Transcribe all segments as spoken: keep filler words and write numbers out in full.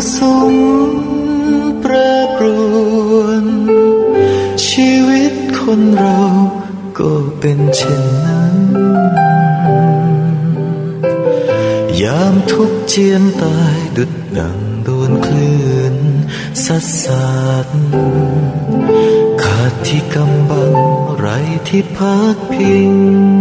สมแปรปรวนชีวิตคนเราก็เป็นเช่นนั้นยามทุกข์เจียนตายดุจดังโดนคลื่นซัดสาดขาดที่กำบังไรที่พักพิง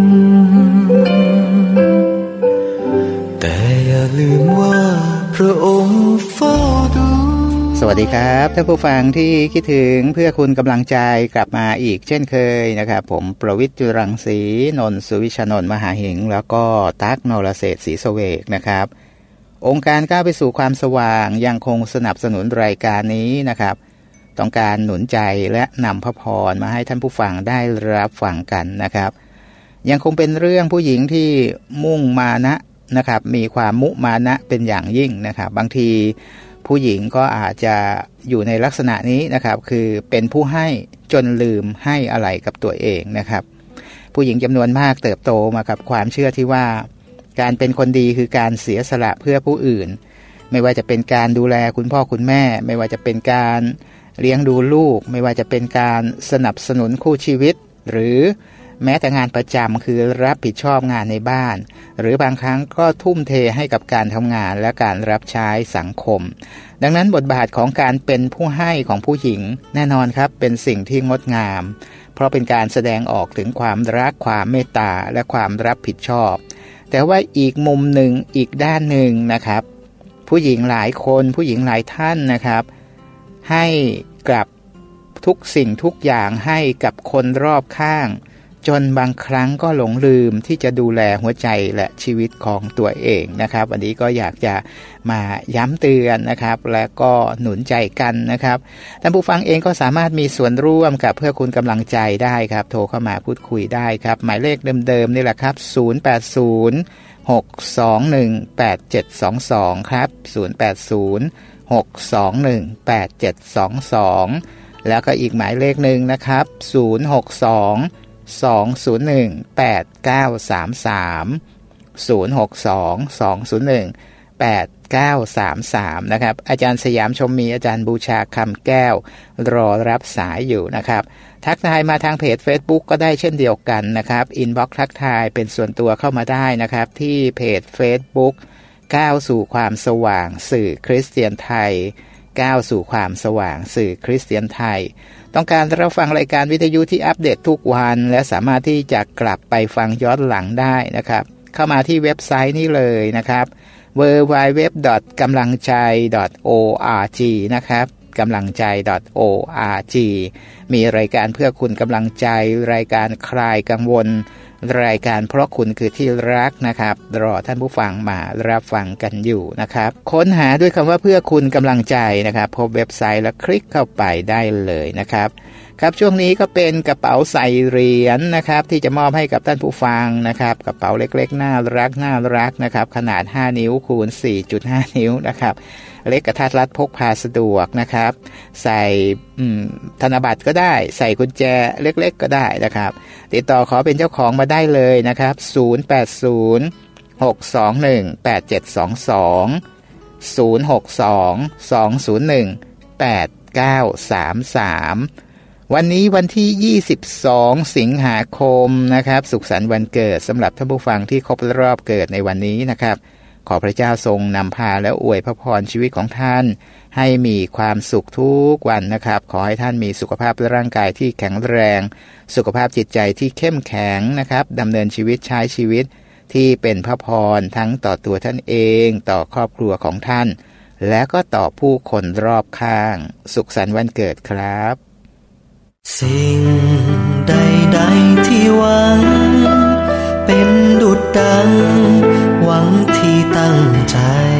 แต่อย่าลืมว่าพระองค์เฝ้าดูสวัสดีครับท่านผู้ฟังที่คิดถึงเพื่อคุณกำลังใจกลับมาอีกเช่นเคยนะครับผมประวิตร จุรังสีนนท์สุวิชนนท์มหาหิงแล้วก็ตั๊กนรเศรษฐ์ศรีเสวกนะครับองค์การก้าวไปสู่ความสว่างยังคงสนับสนุนรายการนี้นะครับต้องการหนุนใจและนำพระพรมาให้ท่านผู้ฟังได้รับฟังกันนะครับยังคงเป็นเรื่องผู้หญิงที่มุ่งมานะนะครับมีความมุมานะเป็นอย่างยิ่งนะครับบางทีผู้หญิงก็อาจจะอยู่ในลักษณะนี้นะครับคือเป็นผู้ให้จนลืมให้อะไรกับตัวเองนะครับผู้หญิงจำนวนมากเติบโตมากับความเชื่อที่ว่าการเป็นคนดีคือการเสียสละเพื่อผู้อื่นไม่ว่าจะเป็นการดูแลคุณพ่อคุณแม่ไม่ว่าจะเป็นการเลี้ยงดูลูกไม่ว่าจะเป็นการสนับสนุนคู่ชีวิตหรือแม้แต่งานประจำคือรับผิดชอบงานในบ้านหรือบางครั้งก็ทุ่มเทให้กับการทำงานและการรับใช้สังคมดังนั้นบทบาทของการเป็นผู้ให้ของผู้หญิงแน่นอนครับเป็นสิ่งที่งดงามเพราะเป็นการแสดงออกถึงความรักความเมตตาและความรับผิดชอบแต่ว่าอีกมุมหนึ่งอีกด้านหนึ่งนะครับผู้หญิงหลายคนผู้หญิงหลายท่านนะครับให้กับทุกสิ่งทุกอย่างให้กับคนรอบข้างจนบางครั้งก็หลงลืมที่จะดูแลหัวใจและชีวิตของตัวเองนะครับวันนี้ก็อยากจะมาย้ำเตือนนะครับและก็หนุนใจกันนะครับท่านผู้ฟังเองก็สามารถมีส่วนร่วมกับเพื่อคุณกำลังใจได้ครับโทรเข้ามาพูดคุยได้ครับหมายเลขเดิมๆนี่แหละครับศูนย์ แปด ศูนย์ หก สอง หนึ่ง แปด เจ็ด สอง สองครับศูนย์ แปด ศูนย์ หก สอง หนึ่ง แปด เจ็ด สอง สองแล้วก็อีกหมายเลขหนึ่งนะครับศูนย์ หก สอง สอง ศูนย์ หนึ่ง แปด เก้า สาม สาม ศูนย์ หก สอง สอง ศูนย์ หนึ่ง แปด เก้า สาม สามนะครับอาจารย์สยามชมมีอาจารย์บูชาคำแก้วรอรับสายอยู่นะครับทักทายมาทางเพจ Facebook ก็ได้เช่นเดียวกันนะครับอินบ็อกซ์ทักทายเป็นส่วนตัวเข้ามาได้นะครับที่เพจ Facebook ก้าวสู่ความสว่างสื่อคริสเตียนไทยก้าวสู่ความสว่างสื่อคริสเตียนไทยต้องการรับฟังรายการวิทยุที่อัปเดตทุกวันและสามารถที่จะกลับไปฟังย้อนหลังได้นะครับเข้ามาที่เว็บไซต์นี้เลยนะครับ ดับเบิลยู ดับเบิลยู ดับเบิลยู ดอท กำลังใจ ดอท โอ อาร์ จี นะครับกำลังใจ ดอท โอ อาร์ จี มีรายการเพื่อคุณกำลังใจรายการคลายกังวลรายการเพราะคุณคือที่รักนะครับรอท่านผู้ฟังมารับฟังกันอยู่นะครับค้นหาด้วยคำว่าเพื่อคุณกำลังใจนะครับพบเว็บไซต์แล้วคลิกเข้าไปได้เลยนะครับครับช่วงนี้ก็เป็นกระเป๋าใส่เหรียญ นะครับที่จะมอบให้กับท่านผู้ฟังนะครับกระเป๋าเล็กๆน่ารักน่ารักนะครับขนาดห้านิ้วคูณ สี่จุดห้า นิ้วนะครับเล็กกระทัดรัดพกพาสะดวกนะครับใส่ธนบัตรก็ได้ใส่กุญแจเล็กๆก็ได้นะครับติดต่อขอเป็นเจ้าของมาได้เลยนะครับศูนย์ แปด ศูนย์ หก สอง หนึ่ง แปด เจ็ด สอง สอง ศูนย์ หก สอง สอง ศูนย์ หนึ่ง แปด เก้า สาม สามวันนี้วันที่ยี่สิบสองสิงหาคมนะครับสุขสันต์วันเกิดสำหรับท่านผู้ฟังที่ครบรอบเกิดในวันนี้นะครับขอพระเจ้าทรงนำพาและอวยพระพรชีวิตของท่านให้มีความสุขทุกวันนะครับขอให้ท่านมีสุขภาพร่างกายที่แข็งแรงสุขภาพจิตใจที่เข้มแข็งนะครับดำเนินชีวิตใช้ชีวิตที่เป็นพระพรทั้งต่อตัวท่านเองต่อครอบครัวของท่านและก็ต่อผู้คนรอบข้างสุขสันต์วันเกิดครับสิ่งใดๆที่หวังเป็นดุจดังหวังที่ตั้งใจ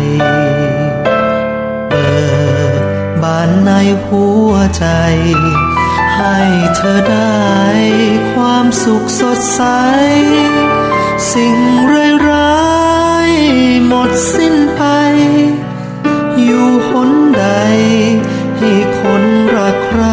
เปิดบานในหัวใจให้เธอได้ความสุขสดใสสิ่งร้ายๆหมดสิ้นไปอยู่หนใดให้คนรักใคร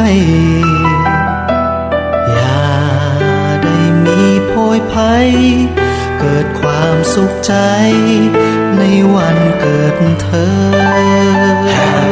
โพยภัยเกิดความสุขใจในวันเกิดเธอ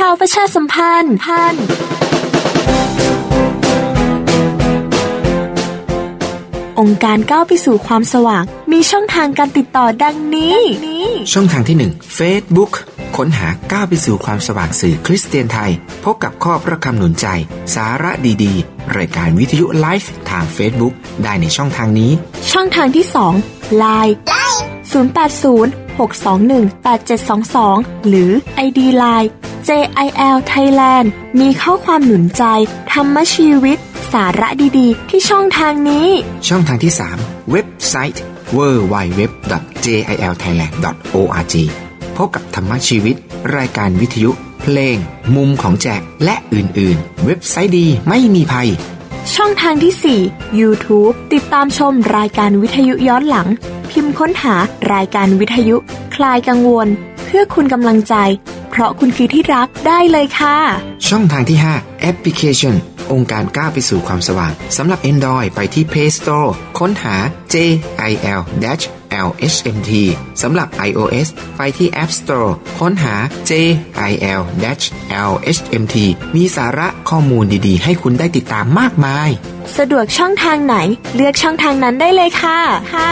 ข่าวประชาสัมพันธ์พันองค์การก้าวไปสู่ความสว่างมีช่องทางการติดต่อดังนี้ช่องทางที่หนึ่ง Facebook ค้นหาก้าวไปสู่ความสว่างสื่อคริสเตียนไทยพบกับข้อพระคำหนุนใจสาระดีๆรายการวิทยุไลฟ์ทาง Facebook ได้ในช่องทางนี้ช่องทางที่สอง ไลน์ ศูนย์ แปด ศูนย์ หก สอง หนึ่ง แปด เจ็ด สอง สอง หรือ ไอ ดี ไลน์ เจ ไอ แอล Thailand มีข้อความหนุนใจธรรมชีวิตสาระดีๆที่ช่องทางนี้ช่องทางที่สามเว็บไซต์ ดับเบิลยู ดับเบิลยู ดับเบิลยู ดอท เจ ไอ แอล ไทยแลนด์ ดอท โอ อาร์ จี พบกับธรรมชีวิตรายการวิทยุเพลงมุมของแจกและอื่นๆเว็บไซต์ดีไม่มีภัยช่องทางที่สี่ YouTube ติดตามชมรายการวิทยุย้อนหลังพิมพ์ค้นหารายการวิทยุคลายกังวลเพื่อคุณกำลังใจเพราะคุณคือที่รักได้เลยค่ะช่องทางที่ห้าแอปพลิเคชันองค์การก้าวไปสู่ความสว่างสำหรับ Android ไปที่ Play Store ค้นหา เจ ไอ แอล แอล เอช เอ็ม ที สำหรับ iOS ไปที่ App Store ค้นหา เจ ไอ แอล แอล เอช เอ็ม ที มีสาระข้อมูลดีๆให้คุณได้ติดตามมากมายสะดวกช่องทางไหนเลือกช่องทางนั้นได้เลยค่ะค่ะ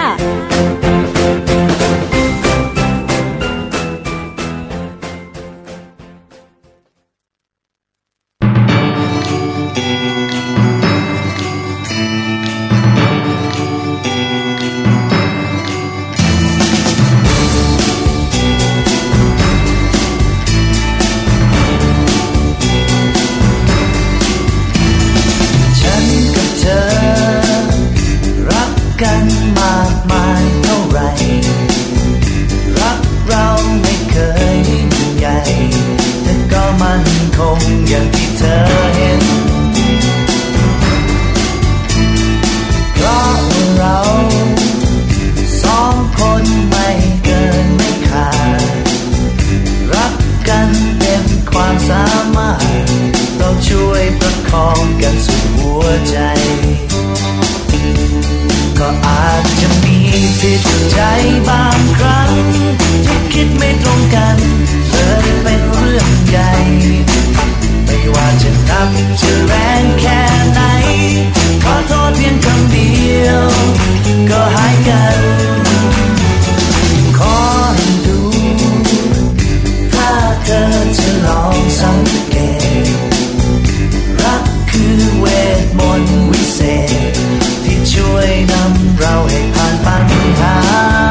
อย่างที่เธอเห็นเพราะเราสองคนไม่เกินไม่ขาดรักกันเต็มความสามารถเราช่วยประคองกันสุดหัวใจก็อาจจะมีผิดใจบางครั้งที่คิดไม่ตรงกันเลยเป็นเรื่องใหญ่ไม่ว่าจะหนักจะแรงแค่ไหนขอโทษเพียงคำเดียวก็หายกันขอให้ดูถ้าเธอจะลองสังเกตรักคือเวทมนต์วิเศษที่ช่วยนำเราให้ผ่านปัญหา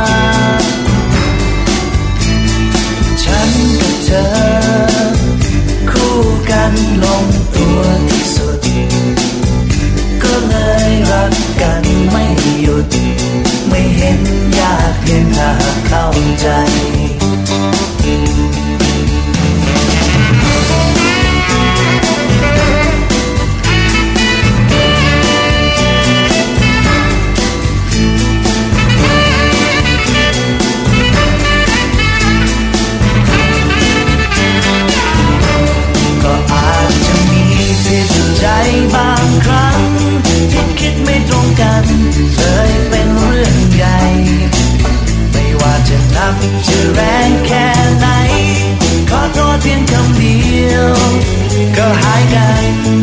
ฉันกับเธอคู่กันลงตัวที่สุดก็เลยรักกันไม่หยุดไม่เห็นยากเย็นถ้าเข้าใจบางครั้งที่คิดไม่ตรงกันเลยเป็นเรื่องใหญ่ไม่ว่าจะหนักจะแรงแค่ไหนขอโทษเพียงคำเดียวก็หายกัน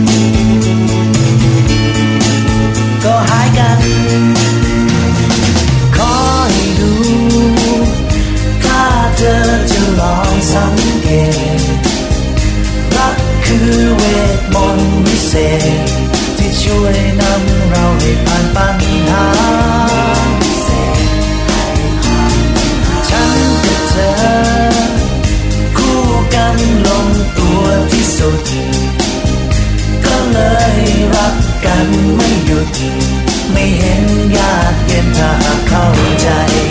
ก็หายกันขอให้ดูถ้าเธอจะลองสังเกตรักคือเวทมนต์วิเศษที่ช่วยนำเราให้ผ่านปัญหาฉันกับเธอคู่กันลงตัวที่สุดก็เลยรักกันไม่หยุดไม่เห็นยากเย็นถ้าเข้าใจ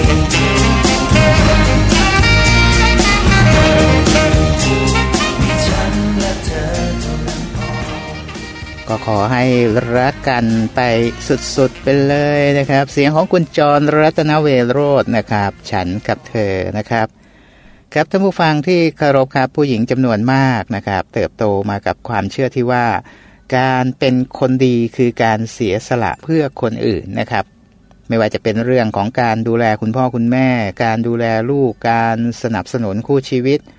ก็ขอให้รักกันไปสุดๆไปเลยนะครับเสียงของคุณจรรัตนเวโรจน์นะครับฉันกับเธอนะครับครับท่านผู้ฟังที่เคารพครับผู้หญิงจำนวนมากนะครับเติบโตมากับความเชื่อที่ว่าการเป็นคนดีคือการเสียสละเพื่อคนอื่นนะครับไม่ว่าจะเป็นเรื่องของการดูแลคุณพ่อคุณแม่การดูแลลูกการสนับสนุนคู่ชีวิต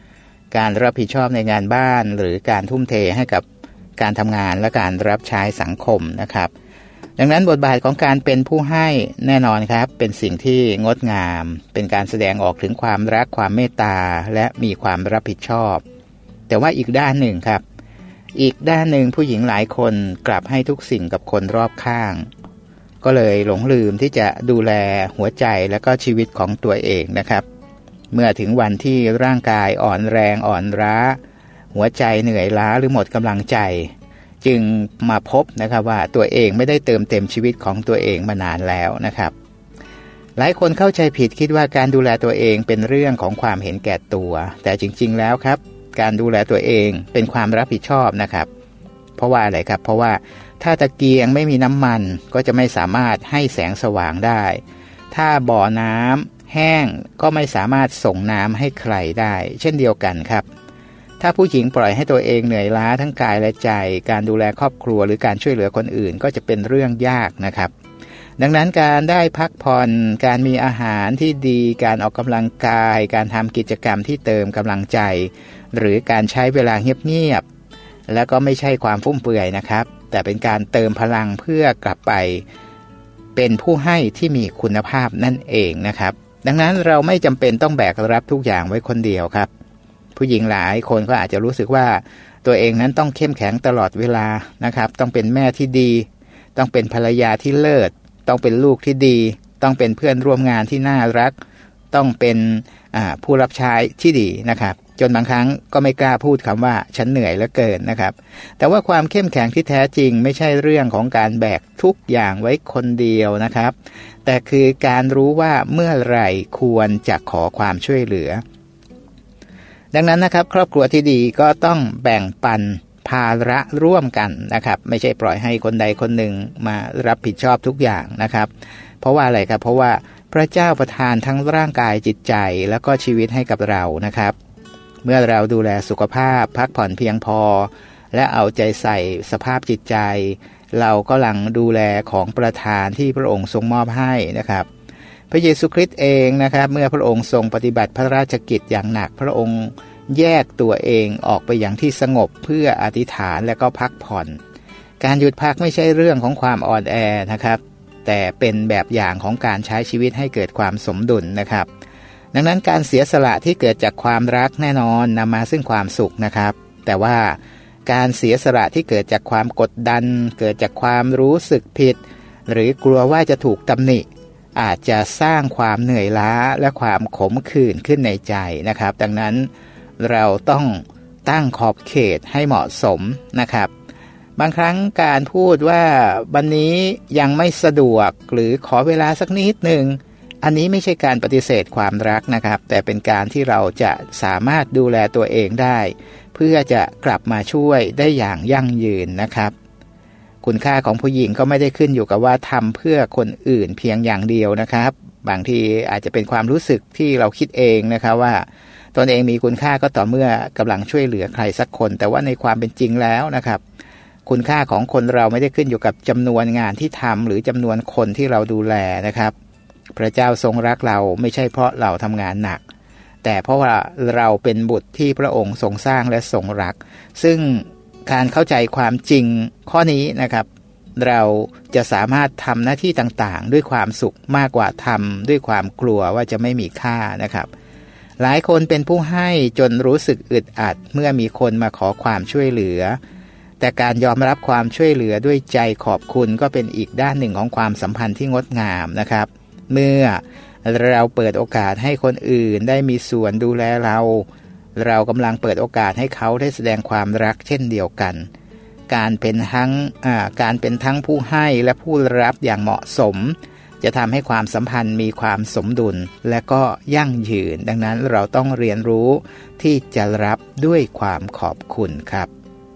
การรับผิดชอบในงานบ้านหรือการทุ่มเทให้กับการทำงานและการรับใช้สังคมนะครับดังนั้นบทบาทของการเป็นผู้ให้แน่นอนครับเป็นสิ่งที่งดงามเป็นการแสดงออกถึงความรักความเมตตาและมีความรับผิดชอบแต่ว่าอีกด้านหนึ่งครับอีกด้านหนึ่งผู้หญิงหลายคนกลับให้ทุกสิ่งกับคนรอบข้างก็เลยหลงลืมที่จะดูแลหัวใจและก็ชีวิตของตัวเองนะครับเมื่อถึงวันที่ร่างกายอ่อนแรงอ่อนล้าหัวใจเหนื่อยล้าหรือหมดกำลังใจจึงมาพบนะครับว่าตัวเองไม่ได้เติมเต็มชีวิตของตัวเองมานานแล้วนะครับหลายคนเข้าใจผิดคิดว่าการดูแลตัวเองเป็นเรื่องของความเห็นแก่ตัวแต่จริงๆแล้วครับการดูแลตัวเองเป็นความรับผิดชอบนะครับเพราะว่าอะไรครับเพราะว่าถ้าตะเกียงไม่มีน้ำมันก็จะไม่สามารถให้แสงสว่างได้ถ้าบ่อน้ำแห้งก็ไม่สามารถส่งน้ำให้ใครได้เช่นเดียวกันครับถ้าผู้หญิงปล่อยให้ตัวเองเหนื่อยล้าทั้งกายและใจการดูแลครอบครัวหรือการช่วยเหลือคนอื่นก็จะเป็นเรื่องยากนะครับดังนั้นการได้พักผ่อนการมีอาหารที่ดีการออกกำลังกายการทำกิจกรรมที่เติมกำลังใจหรือการใช้เวลาเงียบๆแล้วก็ไม่ใช่ความฟุ่มเฟือยนะครับแต่เป็นการเติมพลังเพื่อกลับไปเป็นผู้ให้ที่มีคุณภาพนั่นเองนะครับดังนั้นเราไม่จำเป็นต้องแบกรับทุกอย่างไว้คนเดียวครับผู้หญิงหลายคนก็อาจจะรู้สึกว่าตัวเองนั้นต้องเข้มแข็งตลอดเวลานะครับต้องเป็นแม่ที่ดีต้องเป็นภรรยาที่เลิศต้องเป็นลูกที่ดีต้องเป็นเพื่อนร่วมงานที่น่ารักต้องเป็นผู้รับใช้ที่ดีนะครับจนบางครั้งก็ไม่กล้าพูดคำว่าฉันเหนื่อยเหลือเกินนะครับแต่ว่าความเข้มแข็งที่แท้จริงไม่ใช่เรื่องของการแบกทุกอย่างไว้คนเดียวนะครับแต่คือการรู้ว่าเมื่อไหร่ควรจะขอความช่วยเหลือดังนั้นนะครับครอบครัวที่ดีก็ต้องแบ่งปันภาระร่วมกันนะครับไม่ใช่ปล่อยให้คนใดคนหนึ่งมารับผิดชอบทุกอย่างนะครับเพราะว่าอะไรครับเพราะว่าพระเจ้าประทานทั้งร่างกายจิตใจแล้วก็ชีวิตให้กับเรานะครับเมื่อเราดูแลสุขภาพพักผ่อนเพียงพอและเอาใจใส่สภาพจิตใจเราก็กำลังดูแลของประทานที่พระองค์ทรงมอบให้นะครับพระเยซูคริสต์เองนะครับเมื่อพระองค์ทรงปฏิบัติพระราชกิจอย่างหนักพระองค์แยกตัวเองออกไปอย่างที่สงบเพื่ออธิษฐานและก็พักผ่อนการหยุดพักไม่ใช่เรื่องของความอ่อนแอนะครับแต่เป็นแบบอย่างของการใช้ชีวิตให้เกิดความสมดุลนะครับดังนั้นการเสียสละที่เกิดจากความรักแน่นอนนำมาซึ่งความสุขนะครับแต่ว่าการเสียสละที่เกิดจากความกดดันเกิดจากความรู้สึกผิดหรือกลัวว่าจะถูกตำหนิอาจจะสร้างความเหนื่อยล้าและความขมขื่นขึ้นในใจนะครับดังนั้นเราต้องตั้งขอบเขตให้เหมาะสมนะครับบางครั้งการพูดว่าวันนี้ยังไม่สะดวกหรือขอเวลาสักนิดหนึ่งอันนี้ไม่ใช่การปฏิเสธความรักนะครับแต่เป็นการที่เราจะสามารถดูแลตัวเองได้เพื่อจะกลับมาช่วยได้อย่างยั่งยืนนะครับคุณค่าของผู้หญิงก็ไม่ได้ขึ้นอยู่กับว่าทำเพื่อคนอื่นเพียงอย่างเดียวนะครับบางทีอาจจะเป็นความรู้สึกที่เราคิดเองนะครับว่าตนเองมีคุณค่าก็ต่อเมื่อกำลังช่วยเหลือใครสักคนแต่ว่าในความเป็นจริงแล้วนะครับคุณค่าของคนเราไม่ได้ขึ้นอยู่กับจำนวนงานที่ทำหรือจำนวนคนที่เราดูแลนะครับพระเจ้าทรงรักเราไม่ใช่เพราะเราทำงานหนักแต่เพราะว่าเราเป็นบุตรที่พระองค์ทรงสร้างและทรงรักซึ่งการเข้าใจความจริงข้อนี้นะครับเราจะสามารถทำหน้าที่ต่างๆด้วยความสุขมากกว่าทำด้วยความกลัวว่าจะไม่มีค่านะครับหลายคนเป็นผู้ให้จนรู้สึกอึดอัดเมื่อมีคนมาขอความช่วยเหลือแต่การยอมรับความช่วยเหลือด้วยใจขอบคุณก็เป็นอีกด้านหนึ่งของความสัมพันธ์ที่งดงามนะครับเมื่อเราเปิดโอกาสให้คนอื่นได้มีส่วนดูแลเราเรากำลังเปิดโอกาสให้เขาได้แสดงความรักเช่นเดียวกันการเป็นทั้งอ่าการเป็นทั้งผู้ให้และผู้รับอย่างเหมาะสมจะทำให้ความสัมพันธ์มีความสมดุลและก็ยั่งยืนดังนั้นเราต้องเรียนรู้ที่จะรับด้วยความขอบคุณครับ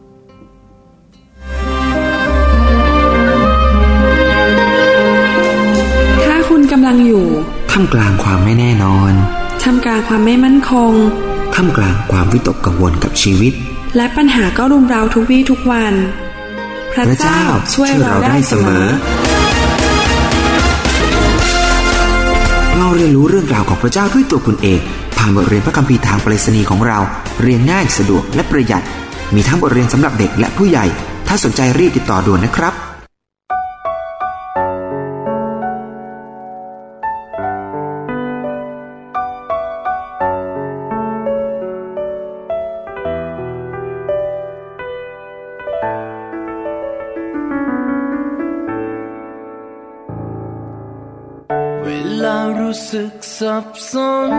ถ้าคุณกำลังอยู่ท่ามกลางความไม่แน่นอนท่ามกลางความไม่มั่นคงท่ามกลางความวิตกกังวลกับชีวิตและปัญหาก็รุมเร้าทุกวี่ทุกวันพระเจ้าช่วยเราได้เสมอเราเรียนรู้เรื่องราวของพระเจ้าด้วยตัวคุณเองผ่านบทเรียนพระคัมภีร์ทางไปรษณีย์ของเราเรียนง่ายสะดวกและประหยัดมีทั้งบทเรียนสำหรับเด็กและผู้ใหญ่ถ้าสนใจรีบติดต่อด่วนนะครับเวลารู้สึกสับสน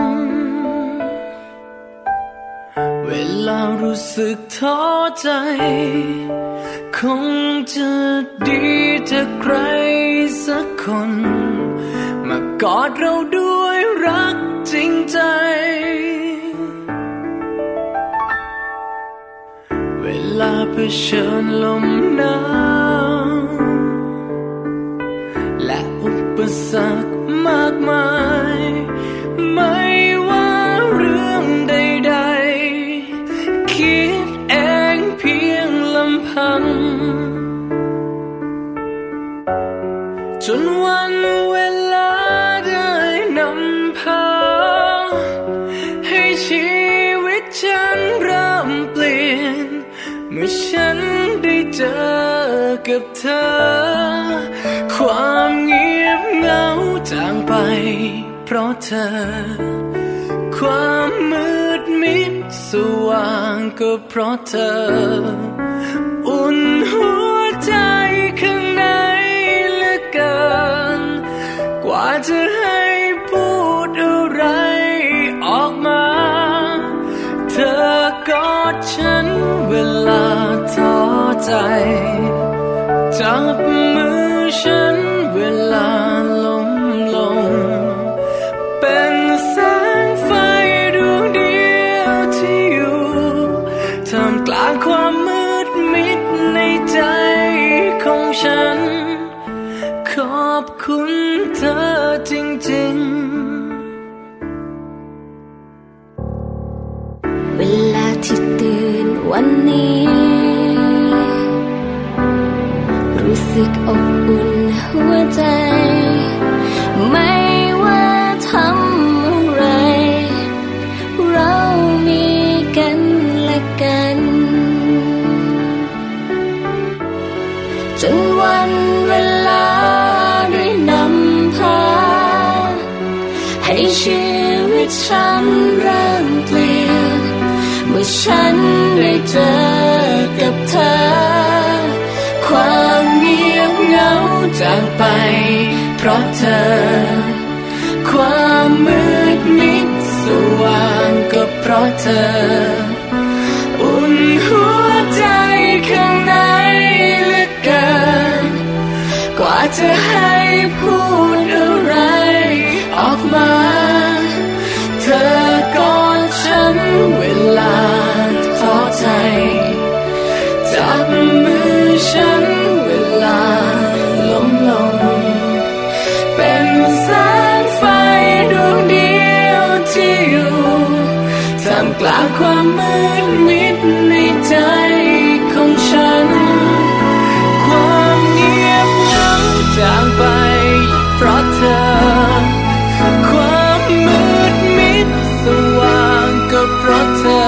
เวลารู้สึกท้อใจคงจะดีถ้าใครสักคนมากอดเราด้วยรักจริงใจเวลาเผชิญลมหนาวและอุปสรรคมากมายไม่ว่าเรื่องใดๆคิดเองเพียงลำพังจนวันเวลาได้นำพาให้ชีวิตฉันเริ่มเปลี่ยนเมื่อฉันได้เจอกับเธอความเงียบเหงาจางไปเพราะเธอความมืดมิดสว่างก็เพราะเธออุ่นหัวใจข้างในเหลือเกินกว่าจะให้พูดอะไรออกมาเธอกอดฉันเวลาท้อใจจับมือฉันเวลาล้มลงเป็นแสงไฟดวงเดียวที่อยู่ท่ามกลางความมืดมิดในใจของฉันขอบคุณเธอจริงๆเวลาที่ตื่นวันนี้รู้สึกอบอุ่นหัวใจไม่ว่าทำอะไรเรามีกันและกันจนวันเวลาได้นำพาให้ชีวิตฉันเริ่มเปลี่ยนเมื่อฉันได้เจอกับเธอความเงียบเหงาจางไปเพราะเธอความมืดมิดสว่างก็เพราะเธออุ่นหัวใจข้างในเหลือเกินกว่าจะให้พูดอะไรออกมาเธอกอดฉันเวลาท้อใจจับมือฉันเวลาล้มลงเป็นแสงไฟดวงเดียวที่อยู่ท่ามกลางความมืดมิดในใจของฉันความเงียบเหงาจางไปเพราะเธอความมืดมิดสว่างก็เพราะเธอ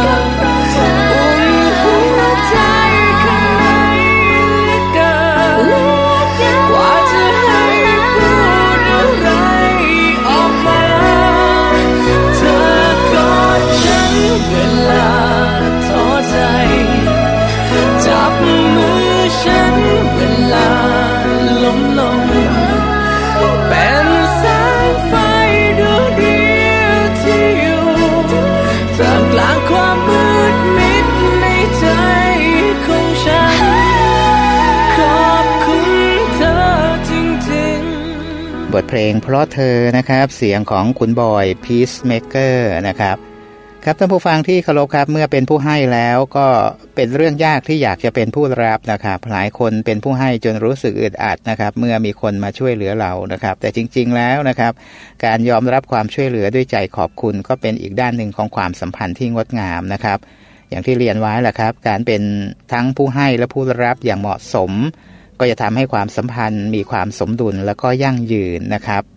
บทเพลงเพราะเธอนะครับเสียงของคุณบอยพีซเมเกอร์นะครับครับท่านผู้ฟังที่เคารพครับเมื่อเป็นผู้ให้แล้วก็เป็นเรื่องยากที่อยากจะเป็นผู้รับนะครับหลายคนเป็นผู้ให้จนรู้สึกอึดอัดนะครับเมื่อมีคนมาช่วยเหลือเรานะครับแต่จริงๆแล้วนะครับการยอมรับความช่วยเหลือด้วยใจขอบคุณก็เป็นอีกด้านหนึ่งของความสัมพันธ์ที่งดงามนะครับอย่างที่เรียนไว้แหละครับการเป็นทั้งผู้ให้และผู้รับอย่างเหมาะสมก็จะทำให้ความสัมพันธ์มีความสมดุลและก็ยั่งยืนนะครับ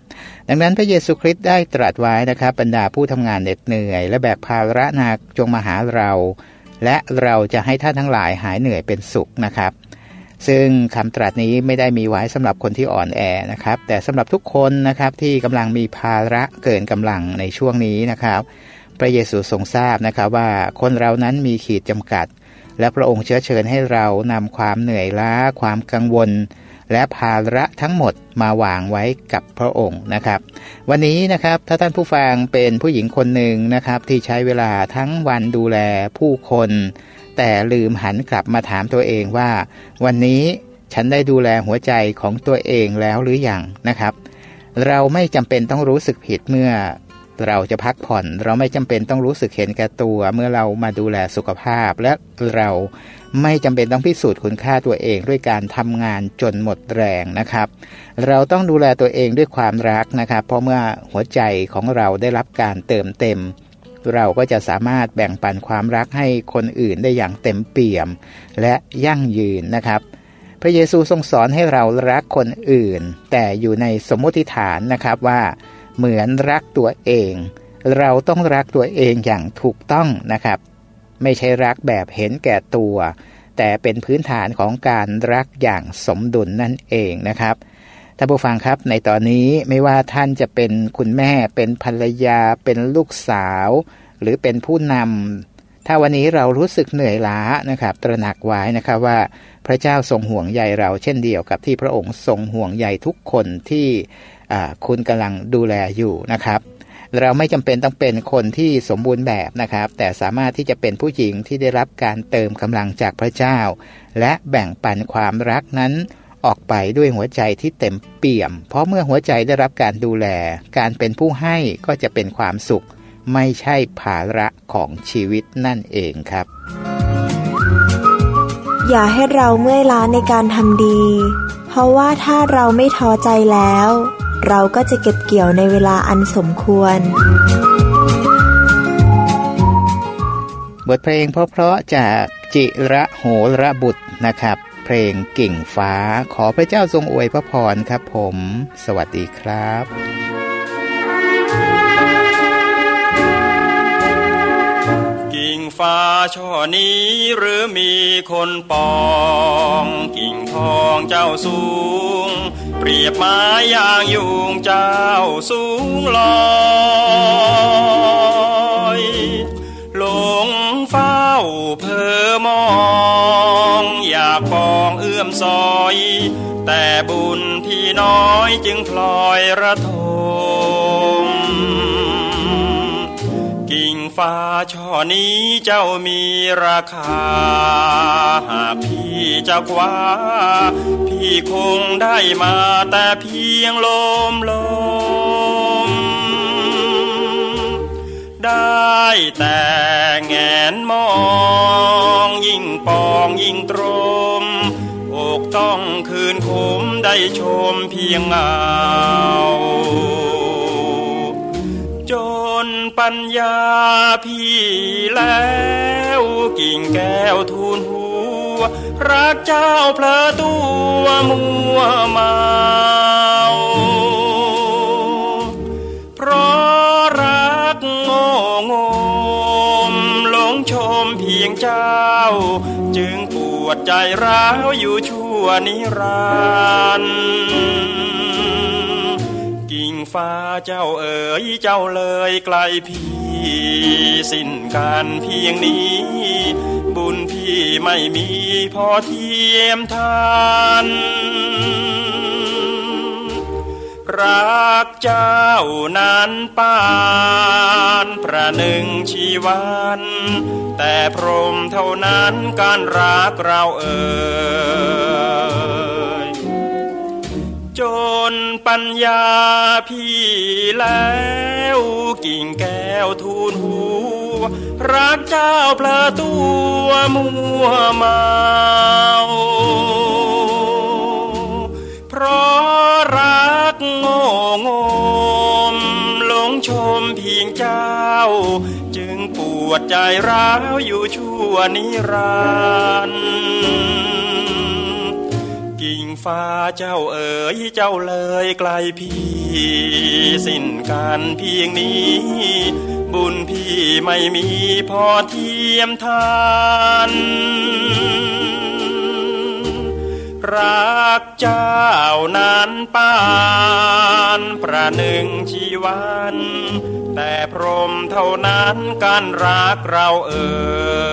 ดังนั้นพระเยซูคริสต์ได้ตรัสไว้นะครับบรรดาผู้ทำงานเหน็ดเหนื่อยและแบกภาระหนักจงมาหาเราและเราจะให้ท่านทั้งหลายหายเหนื่อยเป็นสุขนะครับซึ่งคำตรัสนี้ไม่ได้มีไว้สำหรับคนที่อ่อนแอนะครับแต่สำหรับทุกคนนะครับที่กำลังมีภาระเกินกำลังในช่วงนี้นะครับพระเยซูทรงทราบนะครับว่าคนเรานั้นมีขีดจำกัดและพระองค์เชื้อเชิญให้เรานำความเหนื่อยล้าความกังวลและภาระทั้งหมดมาวางไว้กับพระองค์นะครับวันนี้นะครับถ้าท่านผู้ฟังเป็นผู้หญิงคนหนึ่งนะครับที่ใช้เวลาทั้งวันดูแลผู้คนแต่ลืมหันกลับมาถามตัวเองว่าวันนี้ฉันได้ดูแลหัวใจของตัวเองแล้วหรือยังนะครับเราไม่จำเป็นต้องรู้สึกผิดเมื่อเราจะพักผ่อนเราไม่จำเป็นต้องรู้สึกเห็นแก่ตัวเมื่อเรามาดูแลสุขภาพและเราไม่จำเป็นต้องพิสูจน์คุณค่าตัวเองด้วยการทำงานจนหมดแรงนะครับเราต้องดูแลตัวเองด้วยความรักนะครับเพราะเมื่อหัวใจของเราได้รับการเติมเต็มเราก็จะสามารถแบ่งปันความรักให้คนอื่นได้อย่างเต็มเปี่ยมและยั่งยืนนะครับพระเยซูทรงสอนให้เรารักคนอื่นแต่อยู่ในสมมติฐานนะครับว่าเหมือนรักตัวเองเราต้องรักตัวเองอย่างถูกต้องนะครับไม่ใช่รักแบบเห็นแก่ตัวแต่เป็นพื้นฐานของการรักอย่างสมดุลนั่นเองนะครับท่านผู้ฟังครับในตอนนี้ไม่ว่าท่านจะเป็นคุณแม่เป็นภรรยาเป็นลูกสาวหรือเป็นผู้นำถ้าวันนี้เรารู้สึกเหนื่อยล้านะครับตระหนักไว้นะครับว่าพระเจ้าทรงห่วงใยเราเช่นเดียวกับที่พระองค์ทรงห่วงใยทุกคนที่คุณกำลังดูแลอยู่นะครับเราไม่จำเป็นต้องเป็นคนที่สมบูรณ์แบบนะครับแต่สามารถที่จะเป็นผู้หญิงที่ได้รับการเติมกำลังจากพระเจ้าและแบ่งปันความรักนั้นออกไปด้วยหัวใจที่เต็มเปี่ยมเพราะเมื่อหัวใจได้รับการดูแลการเป็นผู้ให้ก็จะเป็นความสุขไม่ใช่ภาระของชีวิตนั่นเองครับอย่าให้เราเมื่อยล้าในการทำดีเพราะว่าถ้าเราไม่ท้อใจแล้วเราก็จะเก็บเกี่ยวในเวลาอันสมควรบทเพลงเพราะๆจากจิระโหระบุตรนะครับเพลงกิ่งฟ้าขอพระเจ้าทรงอวยพระพรครับผมสวัสดีครับกิ่งฟ้าช่อนี้หรือมีคนปองกิ่งทองเจ้าสูงเปรียบไม้ยางยุงเจ้าสูงลอยหลงเฝ้าเพ้อมองอยากปองเอื้อมซอยแต่บุญพี่น้อยจึงพลอยระทมกิ่งฟ้าช่อนี้เจ้ามีราคาหากพี่จะคว้าพี่คงได้มาแต่เพียงลมลมได้แต่แงนมองยิ่งปองยิ่งตรมอกต้องคืนคมได้ชมเพียงเงาจนปัญญาพี่แล้วกิ่งแก้วทูลหัวรักเจ้าเพลอตัวมัวเมาเพราะรักโง่งมหลงชมเพียงเจ้าจึงปวดใจร้าวอยู่ชั่วนิรันดร์กิ่งฟ้าเจ้าเอ๋ยเจ้าเลยไกลพี่สิ้นกันเพียงนี้บุญพี่ไม่มีพอเทียมทานรักเจ้านั้นปานประหนึ่งชีวันแต่พรหมเท่านั้นการรักเราเอ่ยจนปัญญาพี่แล้วกิ่งแก้วทูลหัวรักเจ้าเพลอตัวมัวเมาเพราะรักโง่งมหลงชมเพียงเจ้าจึงปวดใจร้าวอยู่ชั่วนิรันดร์ กยิงฟ้าเจ้าเอ๋ยเจ้าเลยไกลพี่สิ้นกันเพียงนี้บุญพี่ไม่มีพอเทียมทานรักเจ้านั้นปานประหนึ่งชีวันแต่พรหมเท่านั้นกันรักเราเอ๋